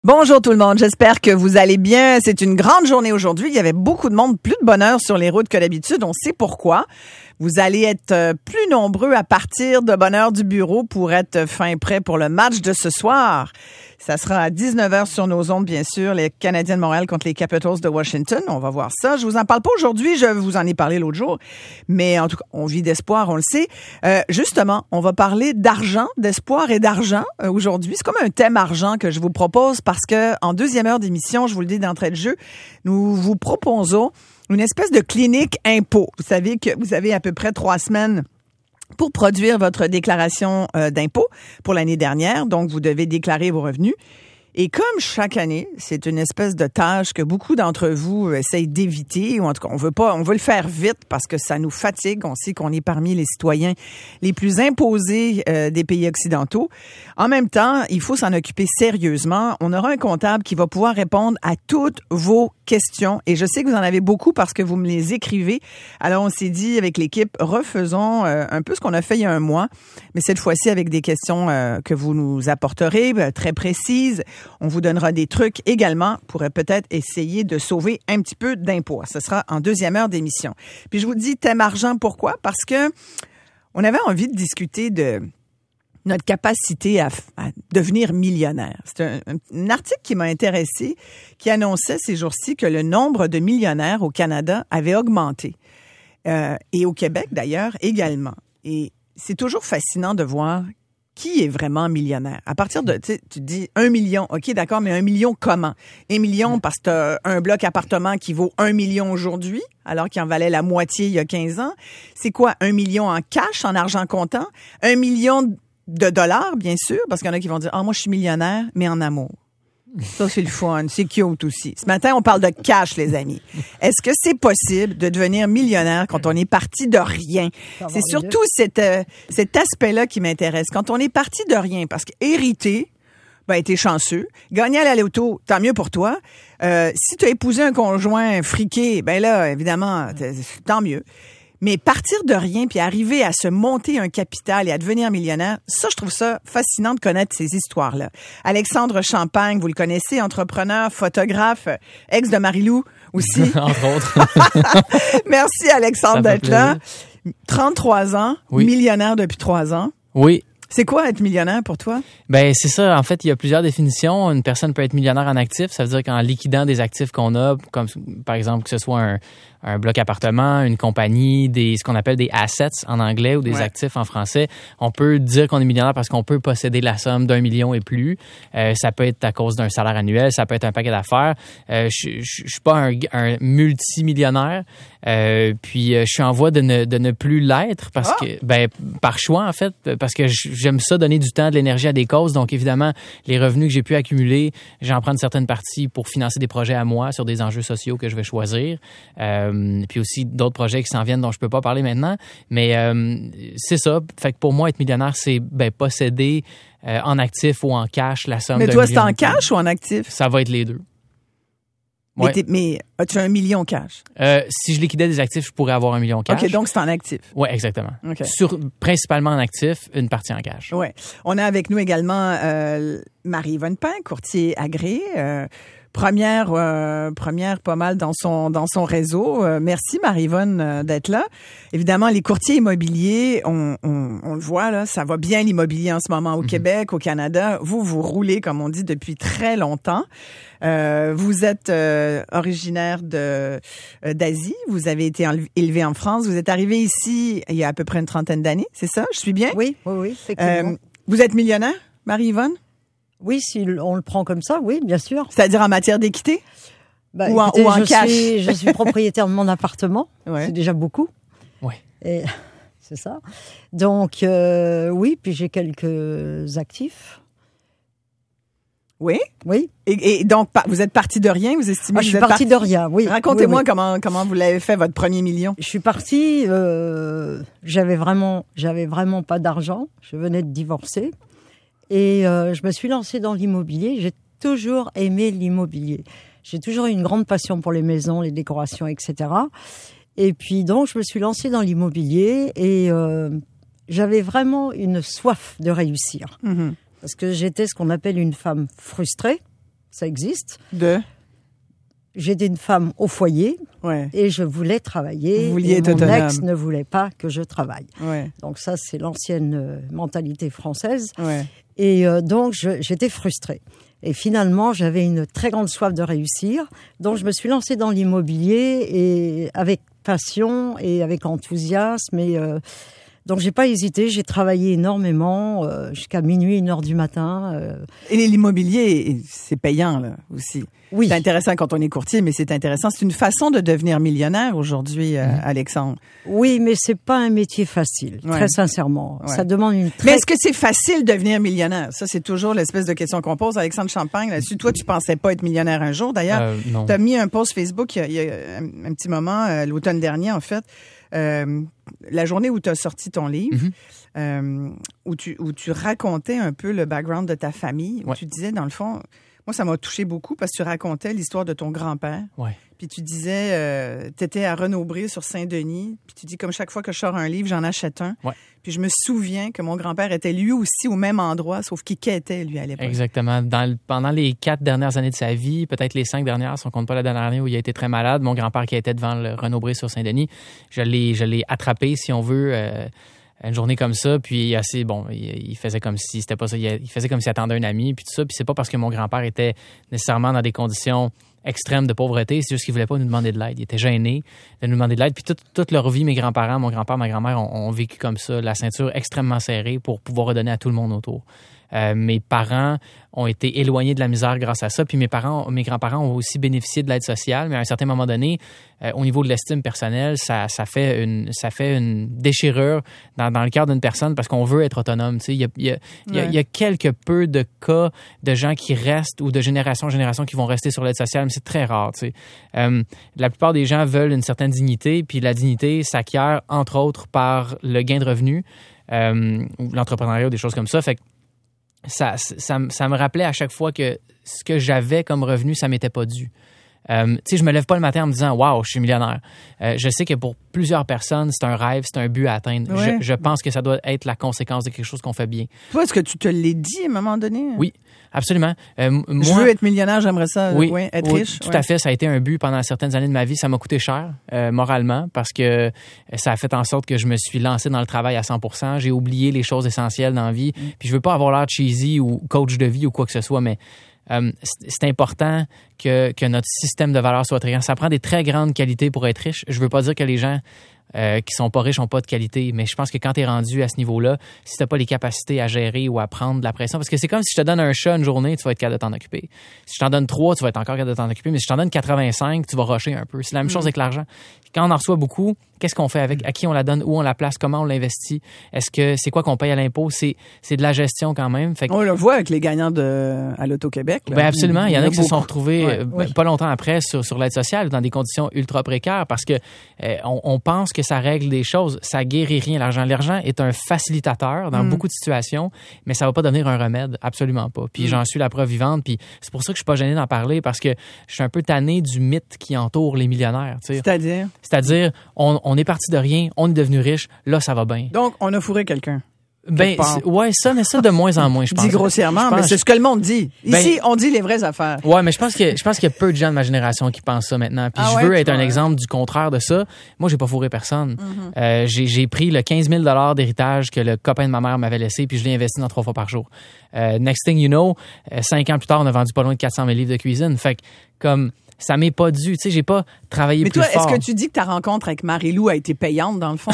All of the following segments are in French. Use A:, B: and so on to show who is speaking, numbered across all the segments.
A: Bonjour tout le monde, j'espère que vous allez bien. C'est une grande journée aujourd'hui. Il y avait beaucoup de monde, plus de bonheur sur les routes que d'habitude. On sait pourquoi. Vous allez être plus nombreux à partir de bonne heure du bureau pour être fin prêt pour le match de ce soir. Ça sera à 19h sur nos ondes, bien sûr, les Canadiens de Montréal contre les Capitals de Washington. On va voir ça. Je vous en parle pas aujourd'hui, je vous en ai parlé l'autre jour. Mais en tout cas, on vit d'espoir, on le sait. Justement, on va parler d'argent, d'espoir et d'argent aujourd'hui. C'est comme un thème argent que je vous propose parce que en deuxième heure d'émission, je vous le dis d'entrée de jeu, nous vous proposons une espèce de clinique impôt. Vous savez que vous avez à peu près 3 semaines pour produire votre déclaration d'impôt pour l'année dernière. Donc, vous devez déclarer vos revenus. Et comme chaque année, c'est une espèce de tâche que beaucoup d'entre vous essayent d'éviter, ou en tout cas, on veut le faire vite parce que ça nous fatigue. On sait qu'on est parmi les citoyens les plus imposés des pays occidentaux. En même temps, il faut s'en occuper sérieusement. On aura un comptable qui va pouvoir répondre à toutes vos questions. Et je sais que vous en avez beaucoup parce que vous me les écrivez. Alors, on s'est dit avec l'équipe, refaisons un peu ce qu'on a fait il y a un mois, mais cette fois-ci avec des questions que vous nous apporterez, très précises. On vous donnera des trucs également pour peut-être essayer de sauver un petit peu d'impôts. Ce sera en deuxième heure d'émission. Puis je vous dis thème argent, pourquoi? Parce que on avait envie de discuter de notre capacité à devenir millionnaire. C'est un article qui m'a intéressé, qui annonçait ces jours-ci que le nombre de millionnaires au Canada avait augmenté. Et au Québec, d'ailleurs, également. Et c'est toujours fascinant de voir qui est vraiment millionnaire. À partir de, tu dis 1 million, OK, d'accord, mais 1 million comment? 1 million parce que tu as un bloc appartement qui vaut 1 million aujourd'hui, alors qu'il en valait la moitié il y a 15 ans. C'est quoi? 1 million en cash, en argent comptant? 1 million de dollars, bien sûr, parce qu'il y en a qui vont dire « Ah, moi, je suis millionnaire, mais en amour. » Ça, c'est le fun. C'est cute aussi. Ce matin, on parle de cash, les amis. Est-ce que c'est possible de devenir millionnaire quand on est parti de rien? C'est surtout cet aspect-là qui m'intéresse. Quand on est parti de rien, parce qu'hériter, ben, t'es chanceux. Gagner à la loto, tant mieux pour toi. Si tu as épousé un conjoint friqué, ben là, évidemment, tant mieux. Mais partir de rien puis arriver à se monter un capital et à devenir millionnaire, ça, je trouve ça fascinant de connaître ces histoires-là. Alexandre Champagne, vous le connaissez, entrepreneur, photographe, ex de Marie-Lou aussi.
B: Entre autres.
A: Merci Alexandre d'être là. 33 ans, oui. Millionnaire depuis 3 ans.
B: Oui.
A: C'est quoi être millionnaire pour toi?
B: Ben c'est ça. En fait, il y a plusieurs définitions. Une personne peut être millionnaire en actifs. Ça veut dire qu'en liquidant des actifs qu'on a, comme par exemple que ce soit un bloc appartement, une compagnie, ce qu'on appelle des assets en anglais ou des actifs en français, on peut dire qu'on est millionnaire parce qu'on peut posséder la somme d'1 million et plus. Ça peut être à cause d'un salaire annuel, ça peut être un paquet d'affaires. Je suis pas un multimillionnaire. Puis je suis en voie de ne plus l'être parce que par choix en fait, parce que j'aime ça donner du temps, de l'énergie à des causes. Donc évidemment, les revenus que j'ai pu accumuler, j'en prends une certaine partie pour financer des projets à moi sur des enjeux sociaux que je vais choisir. Puis aussi d'autres projets qui s'en viennent dont je peux pas parler maintenant. Mais c'est ça. Fait que pour moi, être millionnaire, c'est posséder en actif ou en cash la somme d'un million.
A: Mais toi, c'est en cash ou en actif?
B: Ça va être les deux.
A: Ouais. Mais as-tu 1 million cash?
B: Si je liquidais des actifs, je pourrais avoir 1 million cash.
A: OK, donc c'est en actif.
B: Oui, exactement.
A: Okay.
B: Principalement en actif, une partie en cash.
A: Oui. On a avec nous également Marie-Yvonne Pain, courtier agréé. Première pas mal dans son réseau. Merci Marie-Yvonne d'être là. Évidemment, les courtiers immobiliers, on le voit là, ça va bien l'immobilier en ce moment au Québec, au Canada. Vous roulez comme on dit depuis très longtemps. Vous êtes originaire d'Asie. Vous avez été élevé en France. Vous êtes arrivé ici il y a à peu près une 30aine d'années. C'est ça? Je suis bien?
C: Oui, effectivement.
A: Vous êtes millionnaire, Marie-Yvonne?
C: Oui, si on le prend comme ça, oui, bien sûr.
A: C'est-à-dire en matière d'équité? Ou en cash?
C: Je suis propriétaire de mon appartement.
A: Ouais.
C: C'est déjà beaucoup.
B: Oui.
C: Et c'est ça. Donc, oui, puis j'ai quelques actifs.
A: Oui?
C: Oui.
A: Et donc, vous êtes parti de rien, vous estimez que
C: je suis partie de rien, oui.
A: Racontez-moi comment vous l'avez fait, votre premier million.
C: Je suis partie, j'avais vraiment pas d'argent. Je venais de divorcer. Et je me suis lancée dans l'immobilier. J'ai toujours aimé l'immobilier. J'ai toujours eu une grande passion pour les maisons, les décorations, etc. Et puis donc, je me suis lancée dans l'immobilier et j'avais vraiment une soif de réussir. Mm-hmm. Parce que j'étais ce qu'on appelle une femme frustrée. ça existe. J'étais une femme au foyer et je voulais travailler.
A: Vous vouliez être
C: mon
A: autonome.
C: ex ne voulait pas que je travaille.
A: Ouais.
C: Donc ça, c'est l'ancienne mentalité française.
A: Ouais.
C: Et donc, j'étais frustrée. Et finalement, j'avais une très grande soif de réussir. Donc, je me suis lancée dans l'immobilier et avec passion et avec enthousiasme. Et donc, j'ai pas hésité. J'ai travaillé énormément jusqu'à minuit, 1h du matin.
A: Et l'immobilier, c'est payant là aussi.
C: Oui.
A: C'est intéressant quand on est courtier, mais c'est intéressant. C'est une façon de devenir millionnaire aujourd'hui, Alexandre.
C: Oui, mais c'est pas un métier facile, très sincèrement. Ça demande une
A: Mais est-ce que c'est facile de devenir millionnaire? Ça, c'est toujours l'espèce de question qu'on pose. Alexandre Champagne, là-dessus, toi, tu pensais pas être millionnaire un jour. D'ailleurs, tu as mis un post Facebook il y a un petit moment, l'automne dernier, en fait, la journée où tu as sorti ton livre, où tu racontais un peu le background de ta famille, où tu disais, dans le fond... Moi, ça m'a touché beaucoup parce que tu racontais l'histoire de ton grand-père.
B: Ouais.
A: Puis tu disais, tu étais à Renaud-Bré sur Saint-Denis. Puis tu dis, comme chaque fois que je sors un livre, j'en achète un. Ouais. Puis je me souviens que mon grand-père était lui aussi au même endroit, sauf qu'il quêtait, lui, à l'époque.
B: Exactement. Pendant les 4 dernières années de sa vie, peut-être les 5 dernières, si on compte pas la dernière année où il a été très malade, mon grand-père qui était devant le Renaud-Bré sur Saint-Denis, je l'ai attrapé, si on veut... une journée comme ça, puis il faisait comme si c'était pas ça, il faisait comme s'il attendait un ami, puis tout ça, puis c'est pas parce que mon grand-père était nécessairement dans des conditions extrêmes de pauvreté, c'est juste qu'il voulait pas nous demander de l'aide. Il était gêné de nous demander de l'aide, puis toute leur vie, mes grands-parents, mon grand-père, ma grand-mère ont vécu comme ça, la ceinture extrêmement serrée pour pouvoir redonner à tout le monde autour. Mes parents ont été éloignés de la misère grâce à ça. Puis mes grands-parents ont aussi bénéficié de l'aide sociale, mais à un certain moment donné, au niveau de l'estime personnelle, ça fait une déchirure dans le cœur d'une personne parce qu'on veut être autonome. Tu sais, il y a quelque peu de cas de gens qui restent ou de génération en génération qui vont rester sur l'aide sociale, mais c'est très rare. Tu sais. La plupart des gens veulent une certaine dignité, puis la dignité s'acquiert entre autres par le gain de revenus, ou l'entrepreneuriat ou des choses comme ça. Fait que ça me rappelait à chaque fois que ce que j'avais comme revenu, ça m'était pas dû. Tu sais, je me lève pas le matin en me disant « Wow, je suis millionnaire ». Je sais que pour plusieurs personnes, c'est un rêve, c'est un but à atteindre.
A: Ouais.
B: Je pense que ça doit être la conséquence de quelque chose qu'on fait bien.
A: Toi, est-ce que tu te l'es dit à un moment donné?
B: Oui, absolument.
A: Je veux être millionnaire, j'aimerais ça, être riche.
B: Tout à fait, ça a été un but pendant certaines années de ma vie. Ça m'a coûté cher, moralement, parce que ça a fait en sorte que je me suis lancé dans le travail à 100%. J'ai oublié les choses essentielles dans la vie. Puis je veux pas avoir l'air cheesy ou coach de vie ou quoi que ce soit, mais c'est important que notre système de valeurs soit très grand. Ça prend des très grandes qualités pour être riche. Je veux pas dire que les gens qui sont pas riches n'ont pas de qualité, mais je pense que quand tu es rendu à ce niveau-là, si tu n'as pas les capacités à gérer ou à prendre de la pression, parce que c'est comme si je te donne un chat une journée, tu vas être capable de t'en occuper. Si je t'en donne 3, tu vas être encore capable de t'en occuper, mais si je t'en donne 85, tu vas rusher un peu. C'est la même chose avec l'argent. Quand on en reçoit beaucoup, qu'est-ce qu'on fait avec? À qui on la donne? Où on la place? Comment on l'investit? Est-ce que c'est quoi qu'on paye à l'impôt? C'est de la gestion quand même. Fait que,
A: on le voit avec les gagnants à l'Auto-Québec.
B: Ben absolument. Il y en a qui se sont retrouvés
A: Ouais.
B: pas longtemps après sur l'aide sociale dans des conditions ultra précaires parce que on pense que ça règle des choses. Ça guérit rien, l'argent. L'argent est un facilitateur dans beaucoup de situations, mais ça va pas devenir un remède. Absolument pas. Puis j'en suis la preuve vivante. Puis c'est pour ça que je suis pas gêné d'en parler parce que je suis un peu tanné du mythe qui entoure les millionnaires. Tu sais. C'est-à-dire, on est parti de rien, on est devenu riche, là, ça va bien.
A: Donc, on a fourré quelqu'un.
B: Ben, mais ça de moins en moins, je pense.
A: Dit grossièrement, mais c'est ce que le monde dit. Ici, on dit les vraies affaires.
B: Ouais, mais je pense qu'il y a peu de gens de ma génération qui pensent ça maintenant. Puis je veux être un exemple du contraire de ça. Moi, j'ai pas fourré personne. J'ai pris le 15 000 d'héritage que le copain de ma mère m'avait laissé, puis je l'ai investi dans 3 fois par jour. Next thing you know, 5 ans plus tard, on a vendu pas loin de 400 000 livres de cuisine. Fait que, comme, ça m'est pas dû. Tu sais, j'ai pas travaillé plus fort.
A: Mais toi, est-ce que tu dis que ta rencontre avec Marie-Lou a été payante, dans le fond?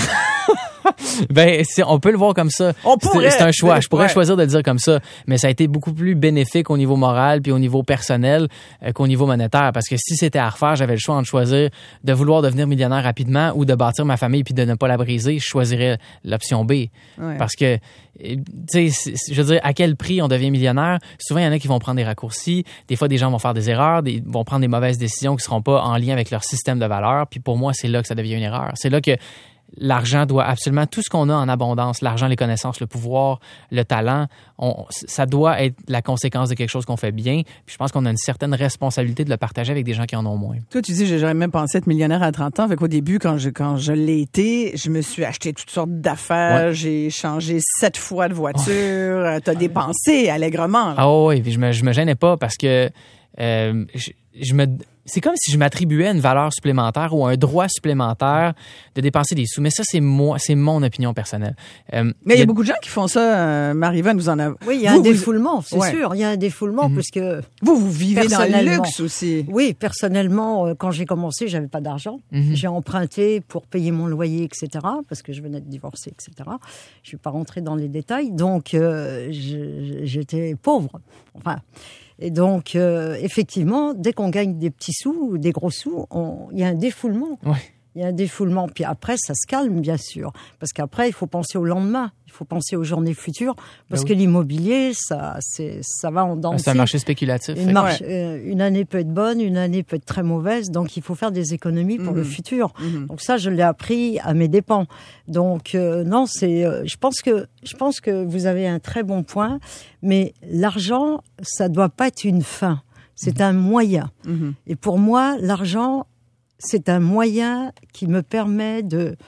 B: Ben, on peut le voir comme ça. C'est un choix. Je pourrais choisir de le dire comme ça, mais ça a été beaucoup plus bénéfique au niveau moral puis au niveau personnel qu'au niveau monétaire. Parce que si c'était à refaire, j'avais le choix entre choisir de vouloir devenir millionnaire rapidement ou de bâtir ma famille puis de ne pas la briser. Je choisirais l'option B. Ouais. Parce que, tu sais, je veux dire, à quel prix on devient millionnaire? Souvent, il y en a qui vont prendre des raccourcis. Des fois, des gens vont faire des erreurs, vont prendre des mauvaises décisions qui seront pas en lien avec leur système de valeurs. Puis pour moi, c'est là que ça devient une erreur. C'est là que l'argent doit absolument, tout ce qu'on a en abondance, l'argent, les connaissances, le pouvoir, le talent, ça doit être la conséquence de quelque chose qu'on fait bien. Puis je pense qu'on a une certaine responsabilité de le partager avec des gens qui en ont moins.
A: Toi, tu dis, j'ai jamais même pensé être millionnaire à 30 ans. Fait qu'au début, quand je l'ai été, je me suis acheté toutes sortes d'affaires. Ouais. J'ai changé 7 fois de voiture. T'as dépensé allègrement. Là.
B: Ah oui, puis je me gênais pas parce que c'est comme si je m'attribuais une valeur supplémentaire ou un droit supplémentaire de dépenser des sous. Mais ça, c'est mon opinion personnelle.
A: Mais il y a beaucoup de gens qui font ça, Marie-Yvonne, vous en avez.
C: Oui, il y a un défoulement, c'est sûr. Il y a un défoulement parce que
A: vous vivez dans le luxe aussi.
C: Oui, personnellement, quand j'ai commencé, j'avais pas d'argent. J'ai emprunté pour payer mon loyer, etc. Parce que je venais de divorcer, etc. Je vais pas rentrer dans les détails. Donc, j'étais pauvre. Enfin. Et donc, effectivement, dès qu'on gagne des petits sous ou des gros sous, il y a un défoulement.
B: Ouais.
C: Il y a un défoulement. Puis après, ça se calme, bien sûr. Parce qu'après, il faut penser au lendemain. Il faut penser aux journées futures. Parce que l'immobilier, ça va en dents.
B: C'est un marché spéculatif.
C: Une année peut être bonne, une année peut être très mauvaise. Donc, il faut faire des économies pour le futur. Donc ça, je l'ai appris à mes dépens. Donc, non, je pense que vous avez un très bon point. Mais l'argent, ça doit pas être une fin. C'est un moyen. Et pour moi, l'argent, c'est un moyen qui me permet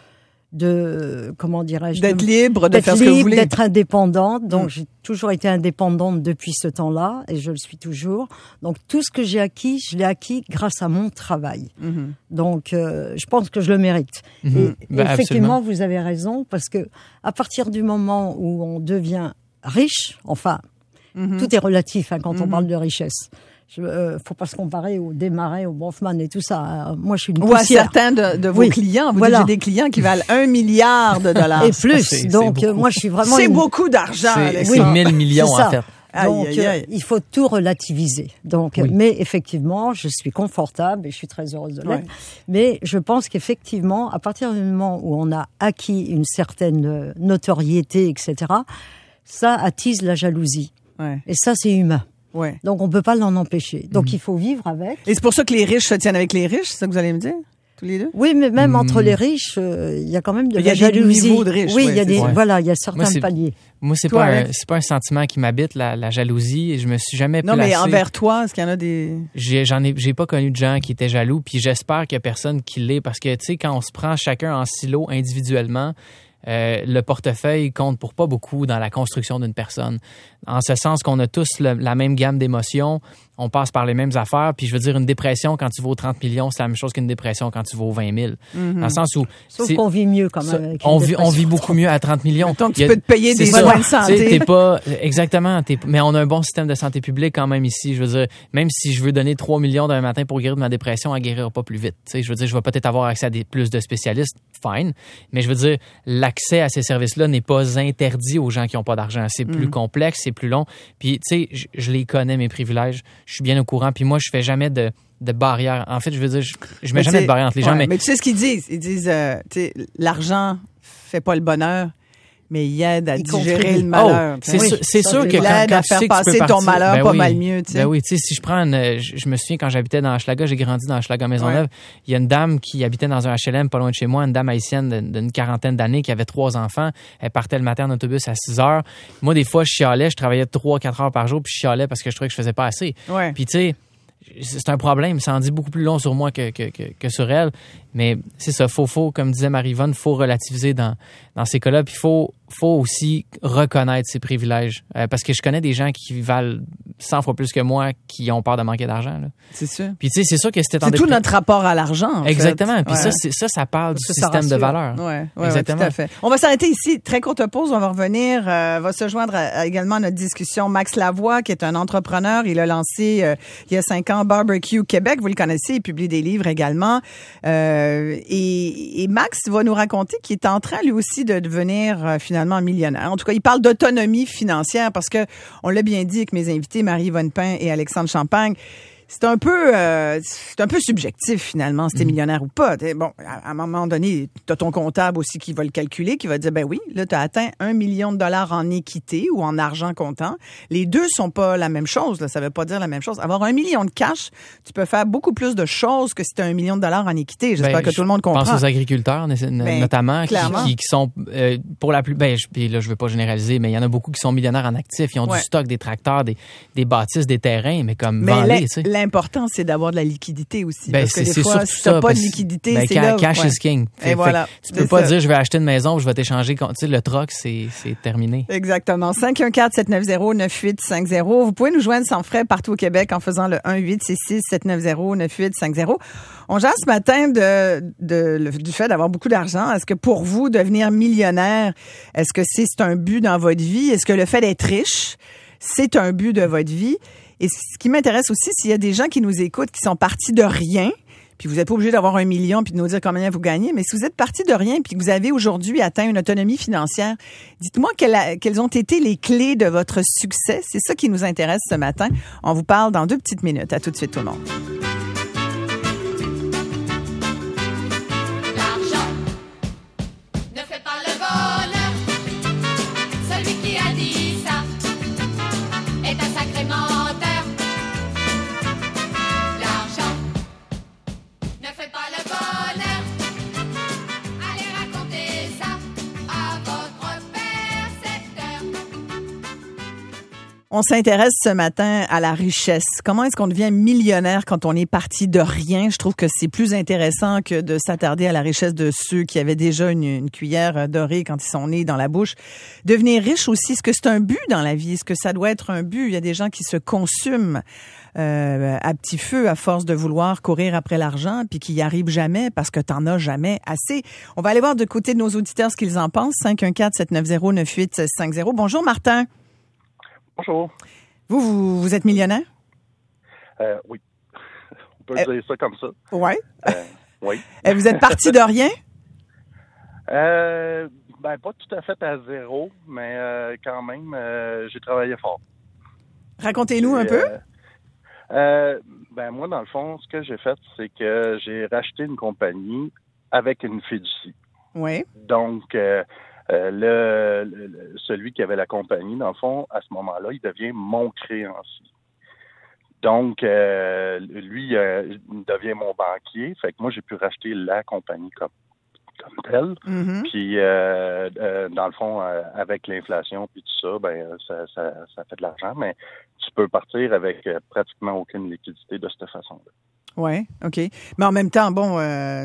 C: comment dirais-je,
A: d'être libre, de faire ce que vous voulez,
C: d'être indépendante. Donc j'ai toujours été indépendante depuis ce temps-là et je le suis toujours. Donc tout ce que j'ai acquis, je l'ai acquis grâce à mon travail. Donc je pense que je le mérite. Et effectivement,
B: absolument.
C: vous avez raison parce que à partir du moment où on devient riche, enfin tout est relatif quand on parle de richesse. Faut pas se comparer au Desmarais, au Bronfman et tout ça. Moi, je suis une poussière.
A: Ou à certains de vos clients. Vous dites, j'ai des clients qui valent $1 milliard.
C: Et plus. Donc, moi, je suis vraiment...
A: C'est beaucoup d'argent.
B: C'est 1000 millions, en fait.
C: Donc, il faut tout relativiser. Donc, mais effectivement, je suis confortable et je suis très heureuse de l'être. Mais je pense qu'effectivement, à partir du moment où on a acquis une certaine notoriété, etc., ça attise la jalousie. Et ça, c'est humain. Donc, on peut pas l'en empêcher. Donc, il faut vivre avec.
A: Et c'est pour ça que les riches se tiennent avec les riches, c'est ça que vous allez me dire? Tous les deux?
C: Oui, mais même entre les riches, il y a quand même de la jalousie.
A: Il y a des niveaux de riches.
C: Oui, il y a il y a certains paliers.
B: Moi, c'est pas un sentiment qui m'habite, la jalousie. Je me suis jamais placé.
A: Non, mais envers toi, est-ce qu'il y en a des...
B: J'ai pas connu de gens qui étaient jaloux, puis j'espère qu'il y a personne qui l'est, parce que, tu sais, quand on se prend chacun en silo individuellement, le portefeuille compte pour pas beaucoup dans la construction d'une personne. En ce sens qu'on a tous la même gamme d'émotions, on passe par les mêmes affaires, puis je veux dire, une dépression quand tu vaux 30 millions, c'est la même chose qu'une dépression quand tu vaux 20 000. Dans le sens où...
C: Sauf qu'on vit mieux quand même. Avec
B: on vit beaucoup mieux à 30 millions.
A: Donc, tu peux te payer des soins de santé.
B: Mais on a un bon système de santé publique quand même ici. Je veux dire, même si je veux donner 3 millions d'un matin pour guérir de ma dépression, elle guérira pas plus vite. Je veux dire, je vais peut-être avoir accès à plus de spécialistes, fine. Mais je veux dire, l'accès à ces services-là n'est pas interdit aux gens qui n'ont pas d'argent. C'est plus complexe, c'est plus long. Puis, tu sais, je les connais, mes privilèges. Je suis bien au courant. Puis moi, je fais jamais de barrière. En fait, je veux dire, je mets jamais de barrière entre les gens.
A: Mais tu sais ce qu'ils disent? Ils disent, tu sais, l'argent fait pas le bonheur, mais il aide à digérer le malheur.
B: C'est sûr que
A: il aide à faire passer ton malheur pas mal mieux. Tu sais.
B: Ben oui, tu sais, si je prends je me souviens quand j'habitais dans Hochelaga, j'ai grandi dans Hochelaga Maisonneuve. Il y a une dame qui habitait dans un HLM pas loin de chez moi, une dame haïtienne d'une quarantaine d'années qui avait 3 enfants. Elle partait le matin en autobus à 6 heures. Moi, des fois, je chialais, je travaillais 3-4 heures par jour, puis je chialais parce que je trouvais que je faisais pas assez. Puis tu sais, c'est un problème. Ça en dit beaucoup plus long sur moi que sur elle. Mais c'est ça, faut comme disait Marie-Yvonne, faut relativiser dans ces cas-là. Puis faut aussi reconnaître ses privilèges. Parce que je connais des gens qui valent 100 fois plus que moi qui ont peur de manquer d'argent. Là.
A: C'est sûr.
B: Puis tu sais, c'est sûr que c'était
A: c'est tout notre rapport à l'argent. En
B: Exactement.
A: Fait.
B: Puis ça parle du système de valeurs.
A: Exactement. Tout à fait. On va s'arrêter ici. Très courte pause. On va revenir. Va se joindre également à notre discussion Max Lavoie, qui est un entrepreneur. Il a lancé il y a 5 ans Barbecue Québec. Vous le connaissez. Il publie des livres également. Et Max va nous raconter qu'il est en train lui aussi de devenir finalement millionnaire. En tout cas, il parle d'autonomie financière parce que on l'a bien dit avec mes invités Marie-Yvonne Pain et Alexandre Champagne. C'est un peu subjectif finalement, si t'es millionnaire ou pas. Bon, à un moment donné, t'as ton comptable aussi qui va le calculer, qui va dire ben oui, là t'as atteint $1 million en équité ou en argent comptant. Les deux sont pas la même chose. Là, ça veut pas dire la même chose. Avoir $1 million de cash, tu peux faire beaucoup plus de choses que si t'as $1 million en équité. J'espère que tout le monde comprend.
B: Je pense aux agriculteurs notamment qui sont pour la plus. Puis là je veux pas généraliser, mais il y en a beaucoup qui sont millionnaires en actifs. Ils ont du stock, des tracteurs, des bâtisses, des terrains, mais comme vendez, tu sais.
A: l'important, c'est d'avoir de la liquidité aussi.
B: Ben,
A: parce que des
B: c'est
A: fois,
B: surtout
A: si t'as
B: ça,
A: pas de
B: parce-
A: liquidité,
B: ben,
A: c'est
B: ca-
A: là.
B: cash is king.
A: Et voilà.
B: Tu peux
A: C'est
B: pas
A: ça.
B: dire je vais acheter une maison, je vais t'échanger. Tu sais, le troc, c'est terminé.
A: Exactement. 514-790-9850. Vous pouvez nous joindre sans frais partout au Québec en faisant le 1-866-790-9850. On jase ce matin du fait d'avoir beaucoup d'argent. Est-ce que pour vous, devenir millionnaire, est-ce que c'est un but dans votre vie? Est-ce que le fait d'être riche, c'est un but de votre vie? Et ce qui m'intéresse aussi, s'il y a des gens qui nous écoutent, qui sont partis de rien, puis vous n'êtes pas obligé d'avoir 1 million puis de nous dire combien vous gagnez, mais si vous êtes parti de rien puis que vous avez aujourd'hui atteint une autonomie financière, dites-moi quelles ont été les clés de votre succès. C'est ça qui nous intéresse ce matin. On vous parle dans 2 petites minutes. À tout de suite, tout le monde.
D: L'argent ne fait pas le bonheur. Celui qui a dit ça est un sacré menteur. L'argent ne fait pas le bonheur. Allez raconter ça à votre percepteur.
A: On s'intéresse ce matin à la richesse. Comment est-ce qu'on devient millionnaire quand on est parti de rien? Je trouve que c'est plus intéressant que de s'attarder à la richesse de ceux qui avaient déjà une cuillère dorée quand ils sont nés dans la bouche. Devenir riche aussi, est-ce que c'est un but dans la vie? Est-ce que ça doit être un but? Il y a des gens qui se consument à petit feu à force de vouloir courir après l'argent puis qui n'y arrivent jamais parce que t'en as jamais assez. On va aller voir de côté de nos auditeurs ce qu'ils en pensent. 514-790-9850. Bonjour Martin.
E: Bonjour.
A: Vous êtes millionnaire?
E: Oui. On peut dire ça comme ça.
A: Oui.
E: Oui.
A: Et vous êtes parti de rien?
E: Ben, pas tout à fait à zéro, mais quand même, j'ai travaillé fort.
A: Racontez-nous un peu.
E: Ben, moi, dans le fond, ce que j'ai fait, c'est que j'ai racheté une compagnie avec une fiducie.
A: Oui.
E: Donc, celui qui avait la compagnie, dans le fond, à ce moment-là, il devient mon créancier. Donc, lui, il devient mon banquier. Fait que moi, j'ai pu racheter la compagnie comme telle.
A: Mhm.
E: Puis, dans le fond, avec l'inflation puis tout ça, ben ça fait de l'argent. Mais tu peux partir avec pratiquement aucune liquidité de cette façon-là.
A: Oui, OK. Mais en même temps, bon,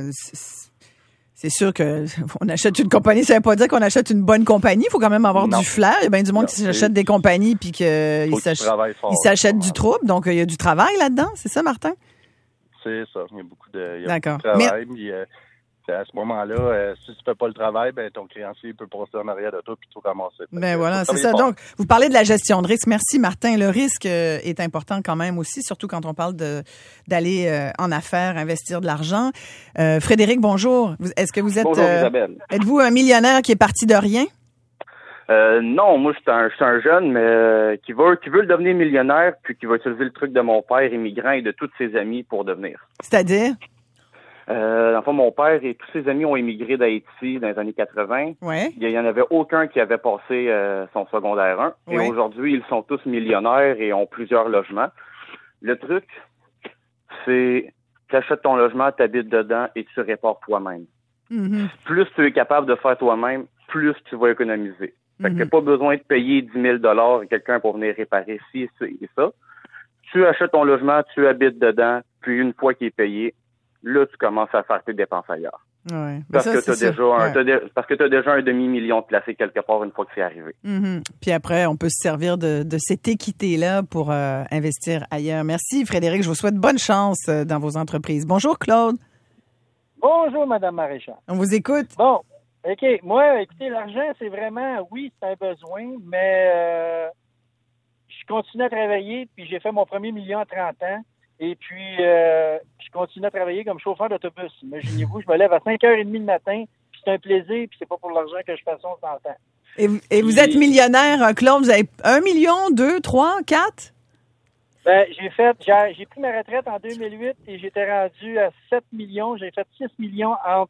A: c'est sûr que on achète une compagnie, ça veut pas dire qu'on achète une bonne compagnie. Il faut quand même avoir
E: Non.
A: du flair. Il y a bien du monde qui s'achète des compagnies puis qu'ils
E: Faut que tu travailles fort.
A: s'achètent du trouble. Donc, il y a du travail là-dedans. C'est ça, Martin?
E: C'est ça. Il y a beaucoup de
A: D'accord.
E: travail. Puis, à ce moment-là, si tu fais pas le travail, ben ton créancier peut passer en arrière de toi puis tout ramasser.
A: Ben voilà,
E: Faut
A: c'est ça.
E: travailler
A: Donc, vous parlez de la gestion de risque. Merci, Martin. Le risque est important quand même aussi, surtout quand on parle d'aller en affaires, investir de l'argent. Frédéric, bonjour. Est-ce que vous êtes...
F: Bonjour Isabelle.
A: Êtes-vous un millionnaire qui est parti de rien?
F: Non, moi je suis un jeune mais qui veut le devenir millionnaire puis qui va utiliser le truc de mon père immigrant et de tous ses amis pour devenir.
A: C'est-à-dire?
F: Dans le fond, mon père et tous ses amis ont émigré d'Haïti dans les années 80.
A: Oui.
F: Il y en avait aucun qui avait passé son secondaire 1. Et
A: Ouais.
F: aujourd'hui, ils sont tous millionnaires et ont plusieurs logements. Le truc, c'est tu achètes ton logement, tu habites dedans et tu répares toi-même.
A: Mhm.
F: Plus tu es capable de faire toi-même, plus tu vas économiser. Fait que
A: Mhm.
F: t'as pas besoin de payer 10 000 à quelqu'un pour venir réparer ci et ça. Tu achètes ton logement, tu habites dedans, puis une fois qu'il est payé, là, tu commences à faire tes dépenses ailleurs.
A: Ouais.
F: Parce que
A: tu as
F: parce que t'as déjà un demi-million de placé quelque part une fois que c'est arrivé.
A: Puis après, on peut se servir de cette équité-là pour investir ailleurs. Merci, Frédéric. Je vous souhaite bonne chance dans vos entreprises. Bonjour, Claude.
G: Bonjour, Madame Maréchal.
A: On vous écoute.
G: Bon, OK. Moi, écoutez, l'argent, c'est vraiment, oui, c'est un besoin, mais je continue à travailler, puis j'ai fait mon premier million à 30 ans, et puis je continue à travailler comme chauffeur d'autobus. Imaginez-vous, je me lève à 5h30 le matin, puis c'est un plaisir, puis c'est pas pour l'argent que je fais ça, on s'entend.
A: Et vous êtes millionnaire, Claude. Vous avez 1 million, 2, 3, 4?
G: Ben, j'ai pris ma retraite en 2008 et j'étais rendu à 7 millions. J'ai fait 6 millions à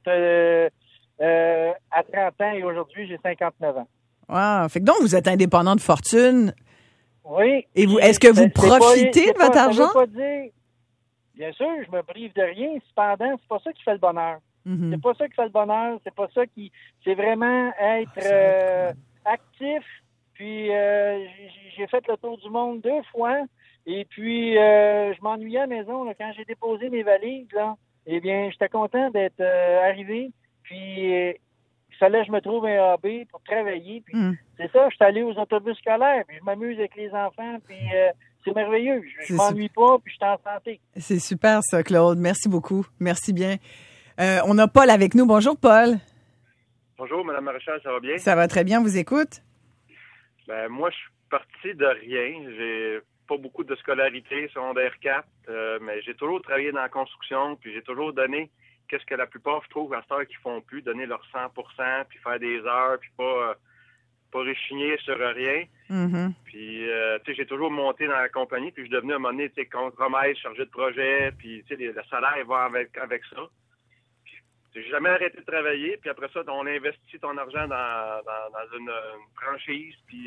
G: 30 ans et aujourd'hui, j'ai 59 ans.
A: Wow. Fait que donc, vous êtes indépendant de fortune.
G: Oui.
A: Et vous, est-ce que vous profitez de votre argent?
G: Ça veut pas dire, bien sûr, je me prive de rien. Cependant, c'est pas ça qui fait le bonheur.
A: Mhm.
G: C'est pas ça qui fait le bonheur. C'est pas ça qui, c'est vraiment être actif. Puis j'ai fait le tour du monde 2 fois. Et puis, je m'ennuyais à la maison, là, quand j'ai déposé mes valises, là. Eh bien, j'étais content d'être arrivé. Puis, il fallait que je me trouve un AB pour travailler. Puis, c'est ça, je suis allé aux autobus scolaires. Puis, je m'amuse avec les enfants. Puis, c'est merveilleux. Je m'ennuie pas. Puis, je suis en santé.
A: C'est super, ça, Claude. Merci beaucoup. Merci bien. On a Paul avec nous. Bonjour, Paul.
H: Bonjour, Mme Maréchal, ça va bien?
A: Ça va très bien. On vous écoute?
H: Ben, moi, je suis parti de rien. J'ai pas beaucoup de scolarité, secondaire 4, mais j'ai toujours travaillé dans la construction, puis j'ai toujours donné qu'est-ce que la plupart, je trouve, à cette heure, qui font plus, donner leur 100%, puis faire des heures, puis pas réchigner sur rien.
A: Mm-hmm.
H: Puis, tu sais, j'ai toujours monté dans la compagnie, puis je suis devenu à un moment donné, tu sais, contre-maître, chargé de projet, puis, tu sais, le salaire va avec ça. Puis, j'ai jamais arrêté de travailler, puis après ça, on investit ton argent dans une franchise, puis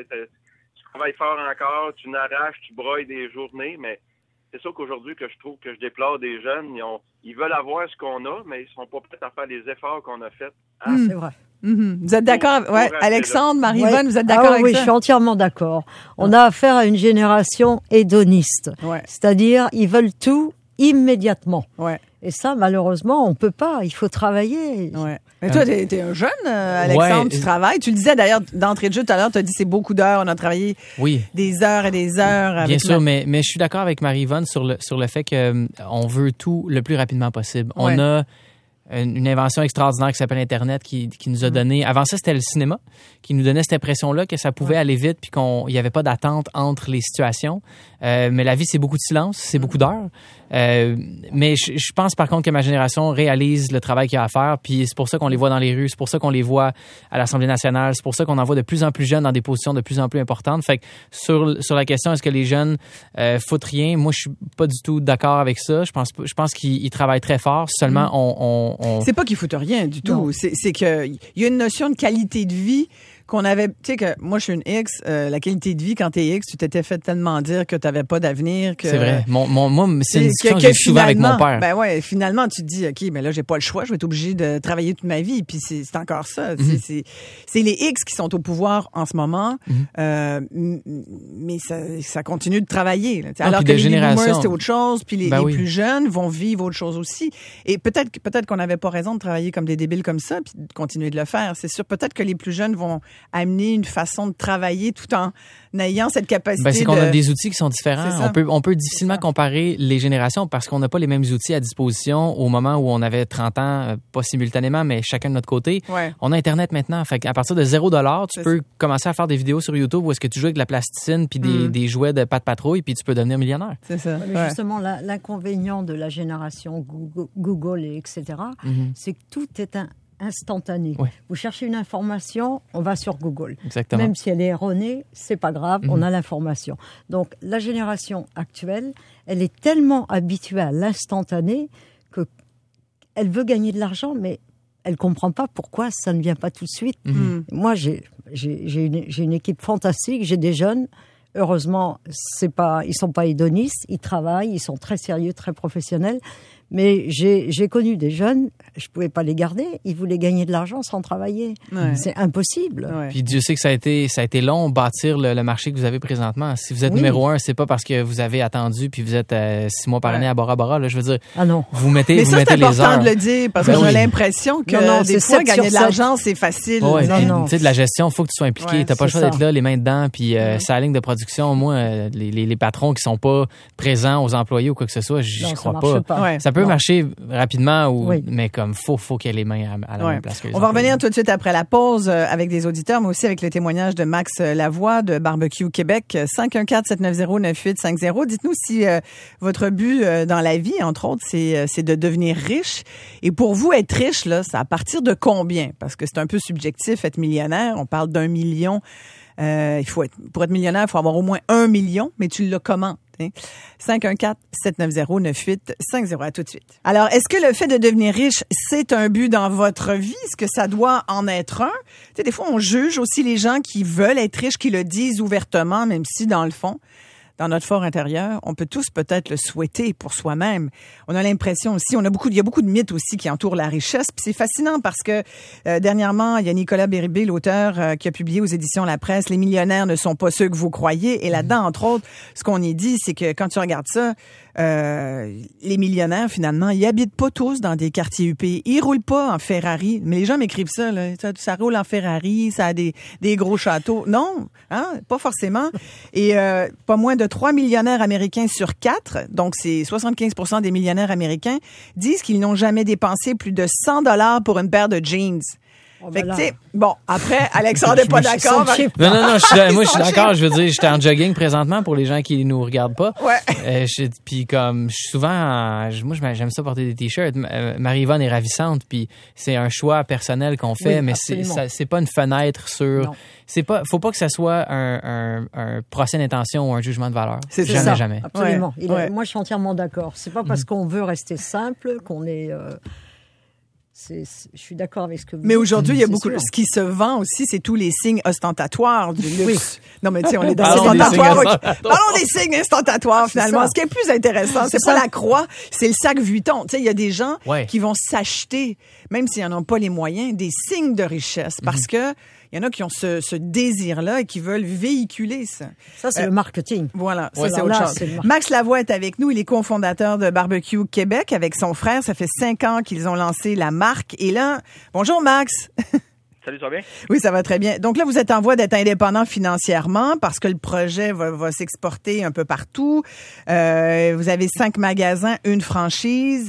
H: tu travailles fort encore, tu n'arraches, tu broyes des journées, mais c'est ça qu'aujourd'hui que je trouve que je déplore des jeunes. Ils veulent avoir ce qu'on a, mais ils sont pas prêts à faire les efforts qu'on a faits.
C: C'est vrai.
A: Mm-hmm. Vous êtes d'accord? Ouais, Alexandre, Marie-Yvonne, vous êtes d'accord avec
C: ça? Oui, je
A: suis
C: entièrement d'accord. On a affaire à une génération hédoniste.
A: Ouais.
C: C'est-à-dire, ils veulent tout immédiatement.
A: Ouais.
C: Et ça, malheureusement, on peut pas. Il faut travailler.
A: Ouais. Mais toi, t'es un jeune, Alexandre, tu travailles. Tu le disais d'ailleurs d'entrée de jeu tout à l'heure, tu as dit c'est beaucoup d'heures. On a travaillé des heures et des heures. Avec
B: bien sûr, mais je suis d'accord avec Marie-Yvonne sur le fait qu'on veut tout le plus rapidement possible.
A: Ouais.
B: On a une invention extraordinaire qui s'appelle Internet qui nous a donné... Avant ça, c'était le cinéma qui nous donnait cette impression-là que ça pouvait aller vite puis qu'il n'y avait pas d'attente entre les situations. Mais la vie, c'est beaucoup de silence, c'est beaucoup d'heures. Mais je pense par contre que ma génération réalise le travail qu'il y a à faire, puis c'est pour ça qu'on les voit dans les rues, c'est pour ça qu'on les voit à l'Assemblée nationale, c'est pour ça qu'on en voit de plus en plus jeunes dans des positions de plus en plus importantes. Fait que sur la question, est-ce que les jeunes foutent rien? Moi, je suis pas du tout d'accord avec ça. Je pense qu'ils travaillent très fort. Seulement, on...
A: C'est pas qu'ils foutent rien du tout. C'est qu'il y a une notion de qualité de vie qu'on avait, tu sais que moi je suis une X, la qualité de vie quand t'es X, tu t'étais fait tellement dire que t'avais pas d'avenir que...
B: C'est vrai. Moi, c'est une discussion que j'ai souvent avec mon père.
A: Ben ouais, finalement tu te dis OK, mais là j'ai pas le choix, je vais être obligé de travailler toute ma vie, puis c'est encore ça. Mm-hmm. C'est les X qui sont au pouvoir en ce moment, mais ça continue de travailler. Là, alors que les boomers c'est autre chose, puis les plus jeunes vont vivre autre chose aussi. Et peut-être qu'on n'avait pas raison de travailler comme des débiles comme ça, puis de continuer de le faire. C'est sûr, peut-être que les plus jeunes vont amener une façon de travailler tout en ayant cette capacité.
B: C'est qu'on a des outils qui sont différents. On peut difficilement comparer les générations parce qu'on n'a pas les mêmes outils à disposition au moment où on avait 30 ans, pas simultanément, mais chacun de notre côté. Ouais. On a Internet maintenant. Fait qu'à partir de $0, tu peux commencer à faire des vidéos sur YouTube où est-ce que tu joues avec de la plasticine puis des jouets de Pat' Patrouille puis tu peux devenir millionnaire.
A: C'est ça.
C: Mais justement, l'inconvénient de la génération Google et etc., c'est que tout est instantané. Oui. Vous cherchez une information, on va sur Google.
B: Exactement.
C: Même si elle est erronée, c'est pas grave, on a l'information. Donc la génération actuelle, elle est tellement habituée à l'instantané que elle veut gagner de l'argent, mais elle comprend pas pourquoi ça ne vient pas tout de suite. Moi, j'ai une équipe fantastique, j'ai des jeunes. Heureusement, ils sont pas hédonistes, ils travaillent, ils sont très sérieux, très professionnels. Mais j'ai connu des jeunes, je pouvais pas les garder, ils voulaient gagner de l'argent sans travailler. Ouais. C'est impossible.
B: Ouais. Puis Dieu sait que ça a été long bâtir le marché que vous avez présentement. Si vous êtes numéro 1, c'est pas parce que vous avez attendu puis vous êtes 6 mois par année à Bora Bora. Là, je veux dire, vous mettez les heures. Mais ça, c'est important
A: de le dire parce que j'ai l'impression que des fois, gagner de l'argent, c'est facile.
B: Ouais, tu sais, de la gestion, il faut que tu sois impliqué. T'as pas le choix d'être là, les mains dedans. Puis sa ligne de production, moi, les patrons qui sont pas présents aux employés ou quoi que ce soit, j'y crois pas. Ça peut marcher rapidement, mais comme faut qu'il y ait les mains à la même place que les
A: On va revenir tout de suite après la pause avec des auditeurs, mais aussi avec le témoignage de Max Lavoie de Barbecue Québec. 514-790-9850. Dites-nous si votre but dans la vie, entre autres, c'est de devenir riche. Et pour vous, être riche, là, c'est à partir de combien? Parce que c'est un peu subjectif, être millionnaire. On parle d'1 million. Pour être millionnaire, il faut avoir au moins 1 million, mais tu l'as comment? 514-790-9850. À tout de suite. Alors, est-ce que le fait de devenir riche, c'est un but dans votre vie? Est-ce que ça doit en être un? Tu sais, des fois, on juge aussi les gens qui veulent être riches, qui le disent ouvertement, même si, dans le fond, dans notre fort intérieur. On peut tous peut-être le souhaiter pour soi-même. On a l'impression aussi, il y a beaucoup de mythes aussi qui entourent la richesse. Puis c'est fascinant parce que dernièrement, il y a Nicolas Bérubé, l'auteur, qui a publié aux éditions La Presse, Les millionnaires ne sont pas ceux que vous croyez. Et là-dedans, entre autres, ce qu'on y dit, c'est que quand tu regardes ça, les millionnaires, finalement, ils habitent pas tous dans des quartiers huppés. Ils roulent pas en Ferrari. Mais les gens m'écrivent ça, là. Ça roule en Ferrari, ça a des gros châteaux. Non, hein, pas forcément. Et pas moins de 3 millionnaires américains sur 4, donc c'est 75% des millionnaires américains, disent qu'ils n'ont jamais dépensé plus de $100 pour une paire de jeans. Fait que, tu sais, bon, après, Alexandre n'est pas d'accord.
B: Non, moi, je suis d'accord. Je veux dire, j'étais en jogging présentement pour les gens qui nous regardent pas.
A: Ouais.
B: Puis comme, je suis souvent, j'aime ça porter des t-shirts. Marie-Yvonne est ravissante, puis c'est un choix personnel qu'on fait, mais c'est pas une fenêtre sur... Non. Faut pas que ça soit un procès d'intention ou un jugement de valeur.
C: C'est jamais. Absolument.
A: Ouais.
C: Moi, je suis entièrement d'accord. C'est pas parce qu'on veut rester simple qu'on est... je suis d'accord avec ce que vous dites.
A: Mais aujourd'hui, il y a beaucoup. Ce qui se vend aussi, c'est tous les signes ostentatoires du luxe. Oui. Non, mais tu sais, on est dans l'ostentatoire. Parlons des signes ostentatoires, finalement. Ce qui est plus intéressant, c'est pas la croix, c'est le sac Vuitton. Tu sais, il y a des gens qui vont s'acheter, même s'ils n'en ont pas les moyens, des signes de richesse parce que il y en a qui ont ce désir-là et qui veulent véhiculer ça.
C: Ça, c'est le marketing.
A: Voilà, ça, c'est autre chose. Max Lavoie est avec nous. Il est cofondateur de Barbecue Québec avec son frère. Ça fait 5 ans qu'ils ont lancé la marque. Et là, bonjour Max.
I: Salut, ça va bien?
A: Oui, ça va très bien. Donc là, vous êtes en voie d'être indépendant financièrement parce que le projet va s'exporter un peu partout. Vous avez 5 magasins, une franchise,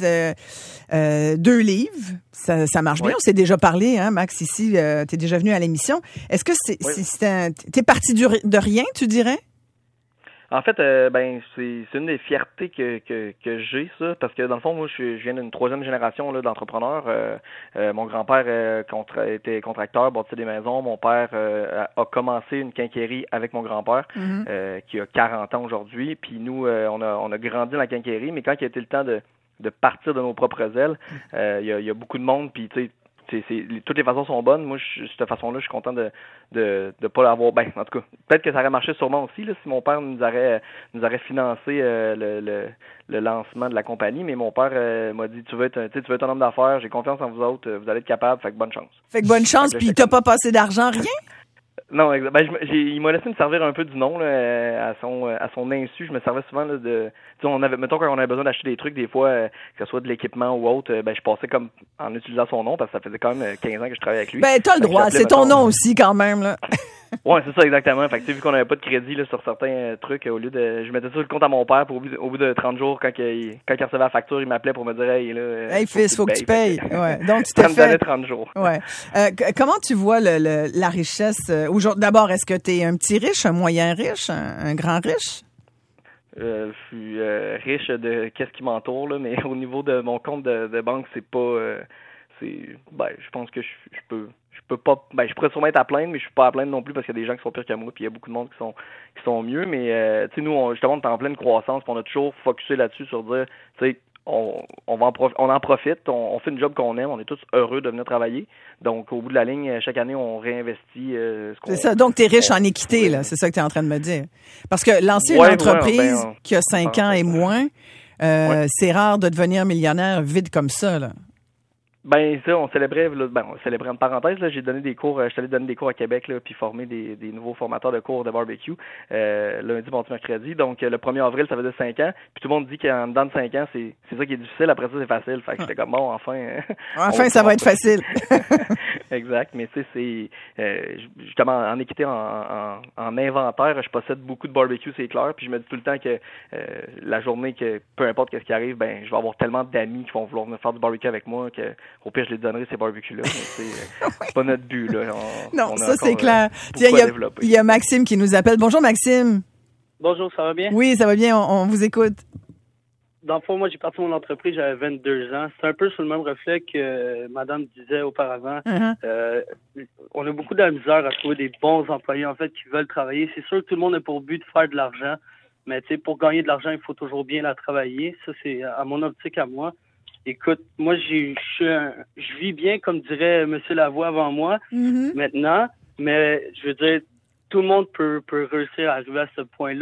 A: 2 livres. Ça marche bien. On s'est déjà parlé, hein, Max, ici. T'es déjà venu à l'émission. Est-ce que t'es parti de rien, tu dirais?
I: En fait, c'est une des fiertés que j'ai, ça, parce que dans le fond, moi, je viens d'une 3e génération là, d'entrepreneurs. Mon grand-père était contracteur, bâtissait des maisons. Mon père a commencé une quincaillerie avec mon grand-père, qui a 40 ans aujourd'hui. Puis nous, on a grandi dans la quincaillerie, mais quand il a été le temps de partir de nos propres ailes, il y a beaucoup de monde, puis tu sais, toutes les façons sont bonnes. Moi, de cette façon-là, je suis content de pas l'avoir. Ben, en tout cas, peut-être que ça aurait marché sûrement aussi là, si mon père nous aurait financé le lancement de la compagnie. Mais mon père m'a dit, tu veux être un homme d'affaires, j'ai confiance en vous autres, vous allez être capable, fait que bonne chance.
A: Fait que bonne chance, puis t'as pas passé d'argent, rien?
I: Non, il m'a laissé me servir un peu du nom là, à son insu. Je me servais souvent là, mettons quand on avait besoin d'acheter des trucs, des fois, que ce soit de l'équipement ou autre, je passais comme en utilisant son nom parce que ça faisait quand même 15 ans que je travaillais avec lui.
A: Ben, t'as le droit, c'est ton nom aussi quand même, là.
I: Ouais, c'est ça, exactement. Fait que, vu qu'on n'avait pas de crédit là, sur certains trucs, au lieu de. Je mettais ça sur le compte à mon père, pour au bout de 30 jours, quand il recevait la facture, il m'appelait pour me dire hey, là.
A: Hey, fils, faut que tu payes. Ouais. Donc, tu t'es
I: ça me donnait 30 jours.
A: Ouais. Comment tu vois la richesse aujourd'hui? D'abord, est-ce que tu es un petit riche, un moyen riche, un grand riche?
I: Je suis riche de qu'est-ce qui m'entoure, là, mais au niveau de mon compte de banque, c'est pas. Je pense que je peux pas. Je pourrais sûrement être à plaindre, mais je suis pas à plaindre non plus parce qu'il y a des gens qui sont pires que moi, puis il y a beaucoup de monde qui sont mieux. Mais tu sais, nous, on est en pleine croissance, puis on a toujours focusé là-dessus sur dire, tu sais, on en profite, on fait une job qu'on aime, on est tous heureux de venir travailler. Donc, au bout de la ligne, chaque année, on réinvestit ce qu'on...
A: C'est ça, donc tu es riche en équité, là, c'est ça que tu es en train de me dire. Parce que lancer une entreprise qui a 5 ans et moins, c'est rare de devenir millionnaire vite comme ça, là.
I: Ben ça, on célébrait en parenthèse, là, j'ai donné des cours, je suis allé donner des cours à Québec, là, puis former des nouveaux formateurs de cours de barbecue, lundi, mardi, mercredi. Donc le 1er avril, ça faisait 5 ans, puis tout le monde dit qu'en dedans de 5 ans, c'est ça qui est difficile, après ça c'est facile. Fait que j'étais comme bon, enfin.
A: Enfin ça va être facile.
I: Exact, mais tu sais, c'est justement en équité, en inventaire, je possède beaucoup de barbecue, c'est clair, puis je me dis tout le temps que la journée que peu importe qu'est-ce qui arrive, ben je vais avoir tellement d'amis qui vont vouloir venir faire du barbecue avec moi que au pire, je les donnerai ces barbecues-là. Mais c'est pas notre but, là.
A: Non, ça, c'est clair. Tiens, il y a Maxime qui nous appelle. Bonjour, Maxime.
J: Bonjour, ça va bien?
A: Oui, ça va bien. On vous écoute.
J: Dans le fond, moi, j'ai parti mon entreprise, j'avais 22 ans. C'est un peu sur le même reflet que madame disait auparavant. On a beaucoup de la misère à trouver des bons employés, en fait, qui veulent travailler. C'est sûr que tout le monde a pour but de faire de l'argent. Mais, tu sais, pour gagner de l'argent, il faut toujours bien la travailler. Ça, c'est à mon optique à moi. Écoute, moi, je vis bien, comme dirait M. Lavoie avant moi, maintenant, mais je veux dire, tout le monde peut réussir à arriver à ce point-là.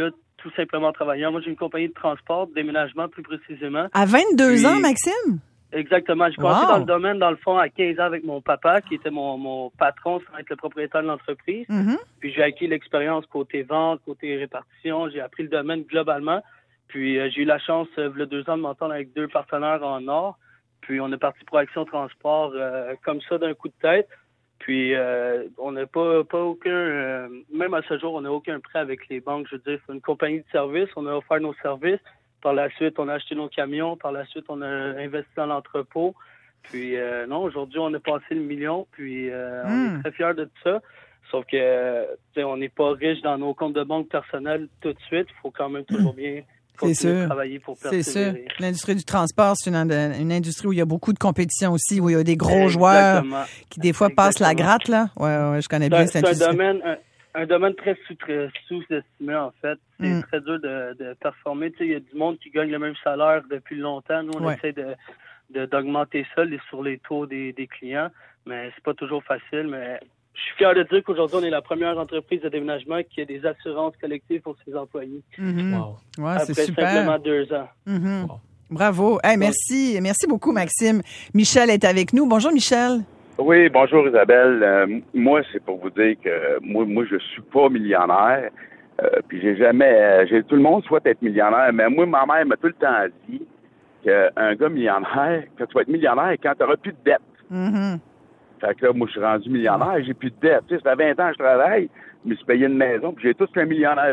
J: tout simplement travailleur. Moi, j'ai une compagnie de transport, de déménagement plus précisément.
A: À 22 ans, Maxime?
J: Exactement. J'ai commencé dans le domaine, dans le fond, à 15 ans avec mon papa, qui était mon patron, sans être le propriétaire de l'entreprise.
A: Mm-hmm.
J: Puis j'ai acquis l'expérience côté vente, côté répartition. J'ai appris le domaine globalement. Puis j'ai eu la chance, il y a 2 ans, de m'entendre avec 2 partenaires en Nord. Puis on est parti pour Action Transport comme ça d'un coup de tête. Puis on n'a pas aucun, même à ce jour, on n'a aucun prêt avec les banques. Je veux dire, c'est une compagnie de services. On a offert nos services. Par la suite, on a acheté nos camions. Par la suite, on a investi dans l'entrepôt. Puis non, aujourd'hui, on a passé le million. Puis on est très fiers de tout ça. Sauf que on n'est pas riche dans nos comptes de banque personnels tout de suite. Il faut quand même toujours bien continuer de travailler pour persévérer. C'est sûr.
A: L'industrie du transport, c'est une industrie où il y a beaucoup de compétition aussi, où il y a des gros joueurs qui des fois passent la gratte. Là. Ouais, je connais bien cette industrie.
J: Un domaine très sous-estimé, en fait. C'est très dur de performer. Il y a du monde qui gagne le même salaire depuis longtemps. Nous, on essaie d'augmenter ça sur les taux des clients, mais c'est pas toujours facile. Mais je suis fier de dire qu'aujourd'hui, on est la première entreprise de déménagement qui a des assurances collectives pour ses employés.
A: Mm-hmm. Wow. Ouais,
J: après
A: c'est super.
J: Simplement 2 ans.
A: Mm-hmm. Wow. Bravo. Hey, merci. Merci beaucoup, Maxime. Michel est avec nous. Bonjour, Michel.
K: Oui, bonjour Isabelle. Moi, c'est pour vous dire que moi je suis pas millionnaire. Puis tout le monde souhaite être millionnaire, mais moi, ma mère m'a tout le temps dit qu'un gars millionnaire, que tu vas être millionnaire quand tu n'auras plus de dette.
A: Mm-hmm.
K: Fait que là, moi, je suis rendu millionnaire, j'ai plus de dette. Tu sais, ça fait 20 ans que je travaille, je me suis payé une maison, puis j'ai tout ce qu'un millionnaire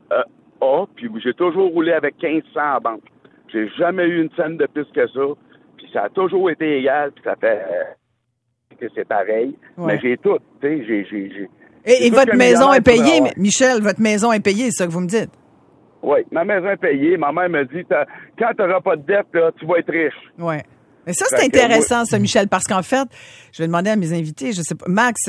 K: a, puis j'ai toujours roulé avec 1500 en banque. J'ai jamais eu une scène de plus que ça, puis ça a toujours été égal, puis ça fait que c'est pareil. Ouais. Mais j'ai tout, tu sais, j'ai
A: Et votre maison est payée, Michel, votre maison est payée, c'est ça que vous me dites?
K: Oui, ma maison est payée. Ma mère me dit, quand tu n'auras pas de dette, là, tu vas être riche.
A: Oui. Mais ça, c'est intéressant, ça, Michel, parce qu'en fait, je vais demander à mes invités, je sais pas, Max,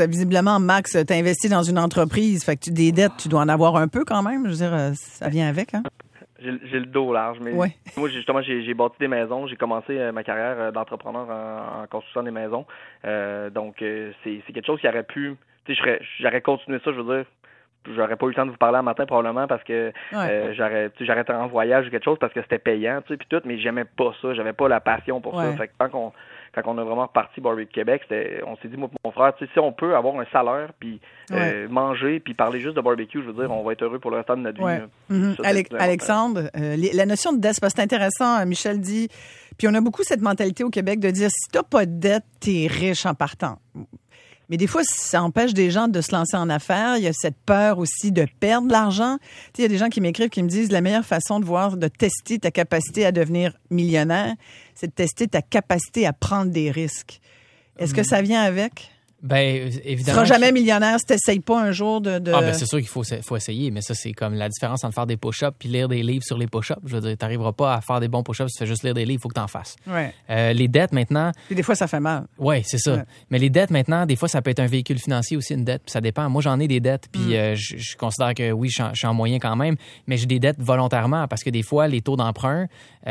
A: t'as investi dans une entreprise, fait que des dettes, tu dois en avoir un peu quand même. Je veux dire, ça vient avec, hein?
I: J'ai le dos large, mais moi, justement, j'ai bâti des maisons. J'ai commencé ma carrière d'entrepreneur en construisant des maisons. Donc, c'est quelque chose qui aurait pu... Tu sais, j'aurais continué ça, je veux dire. J'aurais pas eu le temps de vous parler un matin probablement parce que j'aurais été en voyage ou quelque chose parce que c'était payant, tu sais, puis tout, mais j'aimais pas ça, j'avais pas la passion pour ça. Fait que quand on a vraiment reparti Barbecue Québec, on s'est dit, moi et mon frère, tu sais, si on peut avoir un salaire puis manger puis parler juste de barbecue, je veux dire, on va être heureux pour le restant de notre vie.
A: Ça, Alexandre, la notion de dette, parce que c'est intéressant, Michel dit, puis on a beaucoup cette mentalité au Québec de dire, si t'as pas de dette, t'es riche en partant. Mais des fois, ça empêche des gens de se lancer en affaires. Il y a cette peur aussi de perdre de l'argent. Tu sais, il y a des gens qui m'écrivent, qui me disent la meilleure façon de tester ta capacité à devenir millionnaire, c'est de tester ta capacité à prendre des risques. Est-ce que ça vient avec?
B: Ben, évidemment. Tu
A: seras jamais millionnaire si tu n'essayes pas un jour de...
B: Ah, ben, c'est sûr qu'il faut essayer, mais ça, c'est comme la différence entre faire des push-ups puis lire des livres sur les push-ups. Je veux dire, t'arriveras pas à faire des bons push-ups si tu fais juste lire des livres, il faut que t'en fasses.
A: Ouais.
B: Les dettes, maintenant...
A: Puis des fois, ça fait mal.
B: Oui, c'est ça. Ouais. Mais les dettes, maintenant, des fois, ça peut être un véhicule financier aussi, une dette, puis ça dépend. Moi, j'en ai des dettes, puis je considère que oui, je suis en moyen quand même, mais j'ai des dettes volontairement parce que des fois, les taux d'emprunt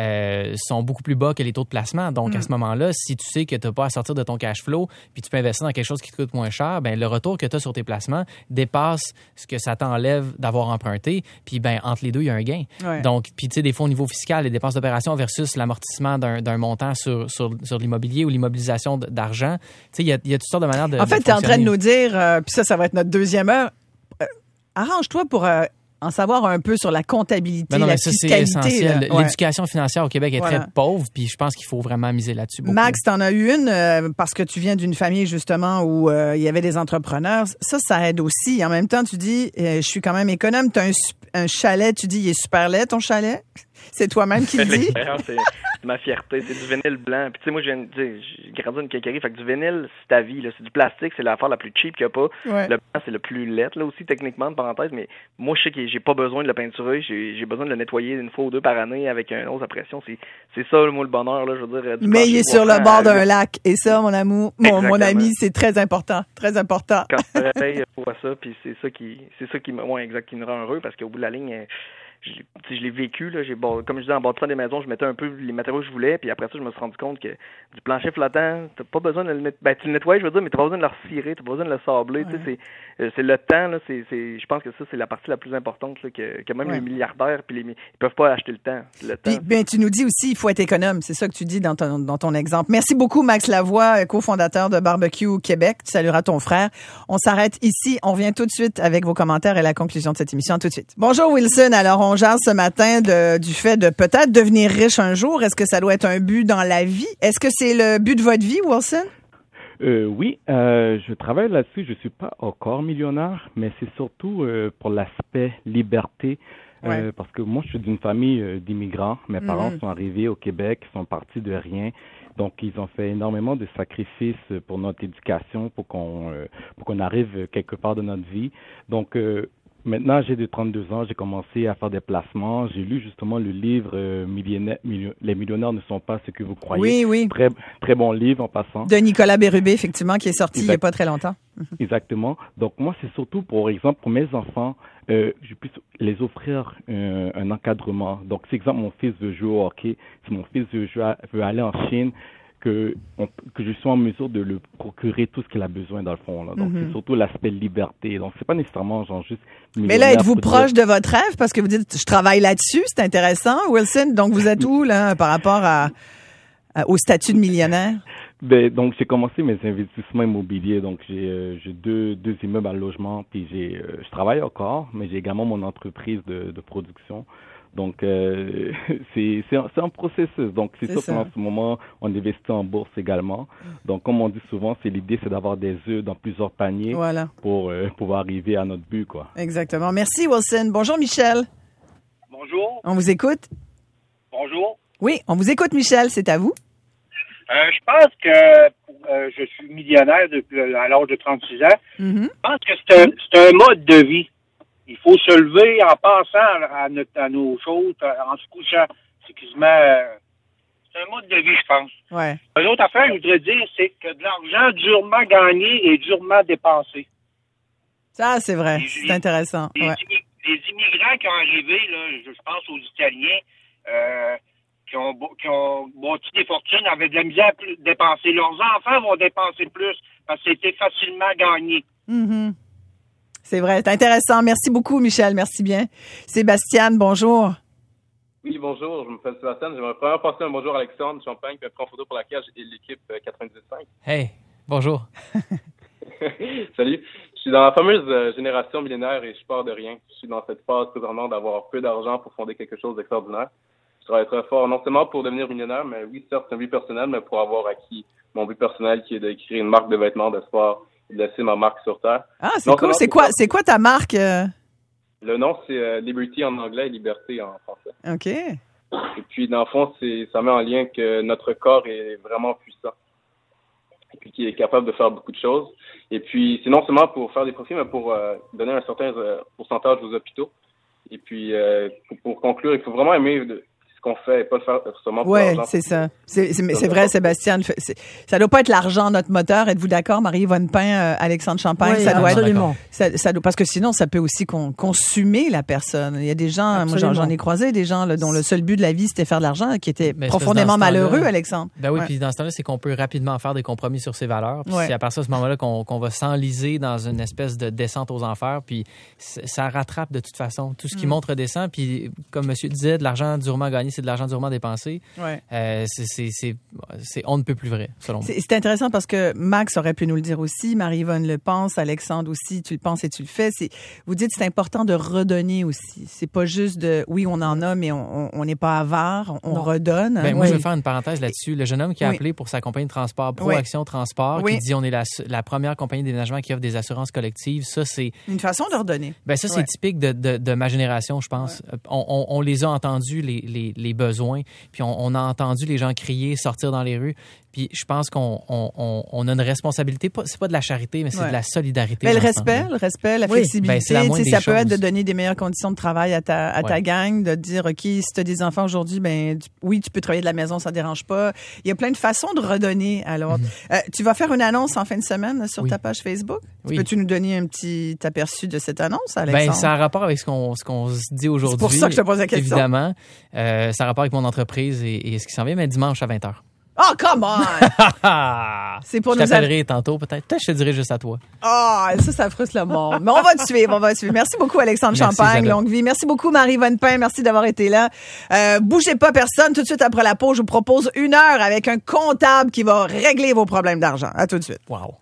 B: sont beaucoup plus bas que les taux de placement. Donc, à ce moment-là, si tu sais que tu n'as pas à sortir de ton cash flow, puis tu peux investir dans quelque chose qui te coûte moins cher, ben le retour que tu as sur tes placements dépasse ce que ça t'enlève d'avoir emprunté, puis ben entre les deux, il y a un gain. Ouais. Donc, puis tu sais, des fois au niveau fiscal, les dépenses d'opération versus l'amortissement d'un montant sur l'immobilier ou l'immobilisation d'argent, tu sais, il y a toutes sortes de manières de
A: En fait, tu es en train de nous dire, puis ça va être notre deuxième heure, arrange-toi pour... en savoir un peu sur la comptabilité, la fiscalité.
B: Ça, c'est essentiel. L'éducation financière au Québec est très pauvre, puis je pense qu'il faut vraiment miser là-dessus beaucoup.
A: Max, t'en as eu une parce que tu viens d'une famille, justement, où il y avait des entrepreneurs. Ça aide aussi. En même temps, tu dis, je suis quand même économe. T'as un chalet, tu dis, il est super laid, ton chalet? C'est toi-même qui le dis?
I: C'est ma fierté. C'est du vinyle blanc. Puis tu sais, moi, j'ai grandi dans une quincaillerie. Fait que du vinyle, c'est ta vie. Là. C'est du plastique. C'est l'affaire la plus cheap qu'il n'y a pas. Ouais. Le blanc, c'est le plus laid, là aussi, techniquement, de parenthèse. Mais moi, je sais que j'ai pas besoin de le peinturer. J'ai besoin de le nettoyer une fois ou deux par année avec un hausse à pression. C'est ça, moi, le bonheur, là, je veux dire.
A: Mais il est sur le bord d'un lac. Et ça, mon amour, mon ami, c'est très important. Très important.
I: Quand je réveille, je vois ça. Puis c'est ça qui me rend heureux parce qu'au bout de la ligne, je l'ai vécu, là. Comme je disais, en bâtissant des maisons, je mettais un peu les matériaux que je voulais, puis après ça, je me suis rendu compte que du plancher flottant, t'as pas besoin de le nettoyer. Ben, tu le nettoies, je veux dire, mais t'as pas besoin de le recirer, t'as pas besoin de le sabler. Ouais. Tu sais, c'est le temps, là. Je pense que ça, c'est la partie la plus importante, là, que même les milliardaires, puis ils peuvent pas acheter le temps.
A: Puis, ben, tu nous dis aussi, il faut être économe. C'est ça que tu dis dans ton exemple. Merci beaucoup, Max Lavoie, cofondateur de Barbecue Québec. Tu salueras ton frère. On s'arrête ici. On revient tout de suite avec vos commentaires et la conclusion de cette émission. À tout de suite. Bonjour, Wilson. Alors, on jase ce matin du fait de peut-être devenir riche un jour. Est-ce que ça doit être un but dans la vie? Est-ce que c'est le but de votre vie, Wilson?
L: Oui, je travaille là-dessus. Je suis pas encore millionnaire, mais c'est surtout pour l'aspect liberté. Ouais. Parce que moi, je suis d'une famille d'immigrants. Mes parents sont arrivés au Québec, sont partis de rien. Donc, ils ont fait énormément de sacrifices pour notre éducation, pour qu'on arrive quelque part de notre vie. Donc, maintenant, j'ai de 32 ans, j'ai commencé à faire des placements. J'ai lu justement le livre Les millionnaires ne sont pas ce que vous croyez.
A: Oui.
L: Très, très bon livre en passant.
A: De Nicolas Bérubé, effectivement, qui est sorti il n'y a pas très longtemps.
L: Exactement. Donc, moi, c'est surtout, pour exemple, pour mes enfants, je puisse les offrir un encadrement. Donc, si, exemple, mon fils veut jouer au hockey, si mon fils veut aller en Chine, que je sois en mesure de le procurer tout ce qu'il a besoin dans le fond. Là. Donc, c'est surtout l'aspect liberté. Donc, c'est pas nécessairement genre juste...
A: Mais là, êtes-vous proche de votre rêve? Parce que vous dites, je travaille là-dessus, c'est intéressant, Wilson. Donc, vous êtes où, là, par rapport au statut de millionnaire?
L: Ben, donc, j'ai commencé mes investissements immobiliers. Donc, j'ai deux immeubles à logement. Puis, je travaille encore, mais j'ai également mon entreprise de production. Donc, c'est un processus. Donc, c'est sûr qu'en ce moment, on investit en bourse également. Donc, comme on dit souvent, l'idée, c'est d'avoir des œufs dans plusieurs paniers pour pouvoir arriver à notre but, quoi.
A: Exactement. Merci, Wilson. Bonjour, Michel.
M: Bonjour.
A: On vous écoute?
M: Bonjour.
A: Oui, on vous écoute, Michel. C'est à vous.
M: Je pense que je suis millionnaire depuis à l'âge de 36 ans. Je pense que c'est un mode de vie. Il faut se lever en pensant à nos choses, en se couchant. C'est un mode de vie, je pense.
A: Ouais.
M: Une autre affaire, je voudrais dire, c'est que de l'argent durement gagné et durement dépensé.
A: Ça, c'est vrai. C'est intéressant.
M: Les immigrants qui ont arrivé, là, je pense aux Italiens, qui ont bâti des fortunes, avaient de la misère à dépenser. Leurs enfants vont dépenser plus parce que c'était facilement gagné.
A: C'est vrai, c'est intéressant. Merci beaucoup, Michel. Merci bien. Sébastien, bonjour.
N: Oui, bonjour. Je m'appelle Sébastien. J'aimerais vraiment passer un bonjour à Alexandre Champagne, puis prendre photo pour la cage et l'équipe 98.5.
B: Hey, bonjour.
N: Salut. Je suis dans la fameuse génération millénaire et je pars de rien. Je suis dans cette phase présentement d'avoir peu d'argent pour fonder quelque chose d'extraordinaire. Je travaille très fort, non seulement pour devenir millionnaire, mais oui, certes, c'est un but personnel, mais pour avoir acquis mon but personnel qui est de créer une marque de vêtements de sport et de laisser ma marque sur terre.
A: Ah, c'est cool. C'est quoi ta marque?
N: Le nom, c'est Liberty en anglais et Liberté en français.
A: OK.
N: Et puis, dans le fond, ça met en lien que notre corps est vraiment puissant et puis qui est capable de faire beaucoup de choses. Et puis, c'est non seulement pour faire des profits, mais pour donner un certain pourcentage aux hôpitaux. Et puis, pour conclure, il faut vraiment aimer ce qu'on fait et pas le faire seulement pour l'argent.
A: Oui, c'est ça. C'est vrai, Sébastien. Ça doit pas être l'argent notre moteur. Êtes-vous d'accord, Marie-Yvonne Pain, Alexandre Champagne?
C: Oui,
A: ça doit
C: absolument.
A: Parce que sinon, ça peut aussi consumer la personne. Il y a des gens, moi j'en ai croisé, des gens là, dont le seul but de la vie, c'était faire de l'argent, qui étaient profondément malheureux, Alexandre.
B: Ben oui, puis dans ce temps-là, c'est qu'on peut rapidement faire des compromis sur ses valeurs. Puis c'est à partir de ce moment-là qu'on va s'enliser dans une espèce de descente aux enfers. Puis ça rattrape de toute façon. Tout ce qui monte redescend. Puis comme monsieur disait, de l'argent durement gagné, c'est de l'argent durement dépensé.
A: Ouais.
B: C'est on ne peut plus vrai, selon moi.
A: C'est intéressant parce que Max aurait pu nous le dire aussi, Marie-Yvonne le pense, Alexandre aussi, tu le penses et tu le fais. Vous dites c'est important de redonner aussi. C'est pas juste oui, on en a, mais on n'est pas avare, on redonne.
B: Ben, moi, je veux faire une parenthèse là-dessus. Le jeune homme qui a appelé pour sa compagnie de transport, Proaction Transport, qui dit on est la première compagnie de déménagement qui offre des assurances collectives, ça, c'est...
A: Une façon de redonner.
B: Ben, ça, c'est typique de ma génération, je pense. Ouais. On les a entendus, les besoins, puis on a entendu les gens crier, sortir dans les rues. Puis je pense qu'on a une responsabilité. C'est pas de la charité, mais c'est de la solidarité.
A: Mais le respect, la flexibilité.
B: Ben,
A: ça peut être de donner des meilleures conditions de travail à ta gang, de dire, OK, si tu as des enfants aujourd'hui, tu peux travailler de la maison, ça ne dérange pas. Il y a plein de façons de redonner à l'autre. Tu vas faire une annonce en fin de semaine sur ta page Facebook? Peux-tu nous donner un petit aperçu de cette annonce, Alexandre?
B: Ça a rapport avec ce qu'on se dit aujourd'hui.
A: C'est pour ça que je te pose la question.
B: Évidemment. Ça a rapport avec mon entreprise et ce qui s'en vient, mais dimanche à 20h.
A: Oh, come on! C'est pour
B: je t'appellerai tantôt, peut-être. Peut-être que je te dirai juste à toi.
A: Ça frustre le monde. Mais on va te suivre, Merci beaucoup, Alexandre Champagne,
B: Isabelle.
A: Longue vie. Merci beaucoup, Marie Vonnepain. Merci d'avoir été là. Bougez pas personne. Tout de suite après la pause, je vous propose 1 heure avec un comptable qui va régler vos problèmes d'argent. À tout de suite.
B: Wow.